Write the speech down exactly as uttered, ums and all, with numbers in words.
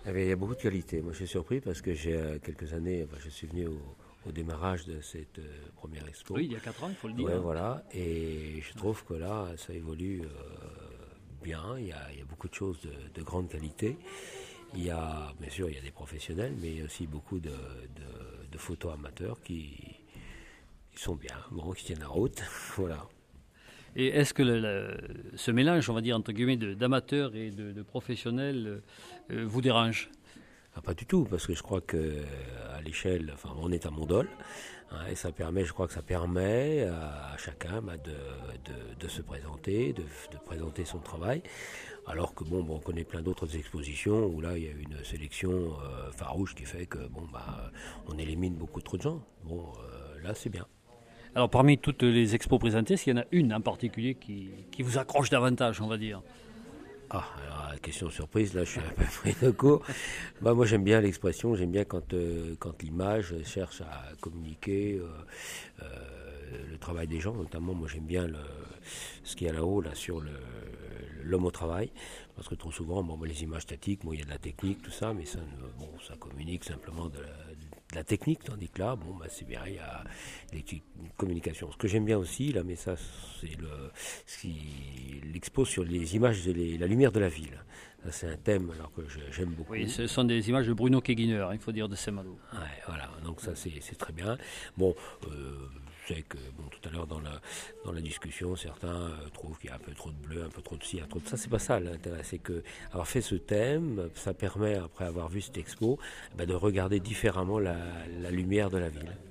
Eh bien, il y a beaucoup de qualités. Moi, je suis surpris parce que j'ai euh, quelques années, enfin, je suis venu au, au démarrage de cette euh, première expo. Oui, il y a quatre ans, il faut le dire. Ouais, voilà. Et je trouve que là, ça évolue euh, bien. Il y, a, il y a beaucoup de choses de, de grande qualité. Il y a, bien sûr, il y a des professionnels, mais il y a aussi beaucoup de, de, de photos amateurs qui, qui sont bien, bon, qui tiennent la route. Voilà. Et est-ce que le, le, ce mélange, on va dire, entre guillemets, de, d'amateurs et de, de professionnels euh, vous dérange? Ah, pas du tout, parce que je crois que à l'échelle, enfin, on est à Mondol, hein, et ça permet, je crois que ça permet à, à chacun bah, de, de, de se présenter, de, de présenter son travail. Alors que bon, bon, on connaît plein d'autres expositions où là il y a une sélection euh, farouche qui fait que bon bah on élimine beaucoup trop de gens. Bon, euh, là c'est bien. Alors parmi toutes les expos présentées, est-ce qu'il y en a une en particulier qui, qui vous accroche davantage, on va dire? Ah, alors, question surprise, là je suis un peu pris de court. Bah, moi j'aime bien l'expression, j'aime bien quand, euh, quand l'image cherche à communiquer euh, euh, le travail des gens, notamment moi j'aime bien le, ce qu'il y a là-haut, là, sur le, l'homme au travail, parce que trop souvent, bon, les images statiques, bon, il y a de la technique, tout ça, mais ça, ne, bon, ça communique simplement de la, de la technique, tandis que là, bon, bah, c'est bien, il y a des communications. Ce que j'aime bien aussi, là, mais ça, c'est le, ce qui, l'expo sur les images, de les, la lumière de la ville. Ça, c'est un thème alors que je, j'aime beaucoup. Oui, ce sont des images de Bruno Keguiner, il faut dire, de Saint-Malo. Ouais, voilà, donc ça c'est, c'est très bien. Bon, euh, je sais que bon, tout à l'heure dans la, dans la discussion, certains euh, trouvent qu'il y a un peu trop de bleu, un peu trop de ci, un peu trop de ça. C'est pas ça l'intérêt, c'est que avoir fait ce thème, ça permet, après avoir vu cette expo, bah, de regarder différemment la, la lumière de la ville.